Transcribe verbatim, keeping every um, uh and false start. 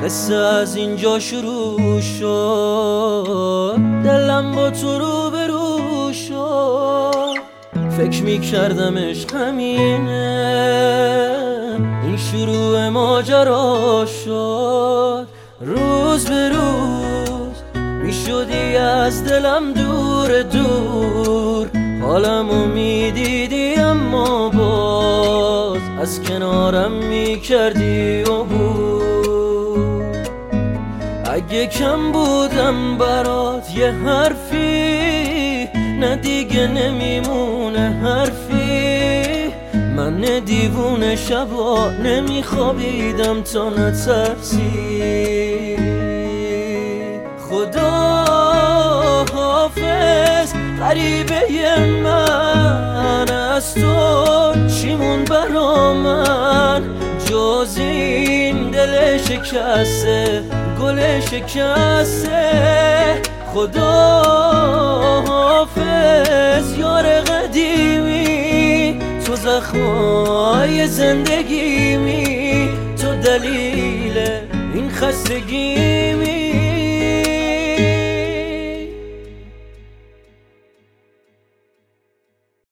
قصه از اینجا شروع شد، دلم با تو رو به رو شد. فکر میکردم عشق همینه، این شروع ماجرا شد. روز به روز میشدی از دلم دور دور، حالمو میدیدی اما باز از کنارم میکردی عبور. اگه کم بودم برات یه حرفی، نه دیگه نمیمونه حرفی. من دیوونه شبا نمیخوابیدم تا نترسی. خدا حافظ غریبه من، از تو چیمون برا من جز این دل شکسته گل شکسته. خدا حافظ یار قدیمی، تو زخمای زندگیمی، تو دلیل این خستگیمی.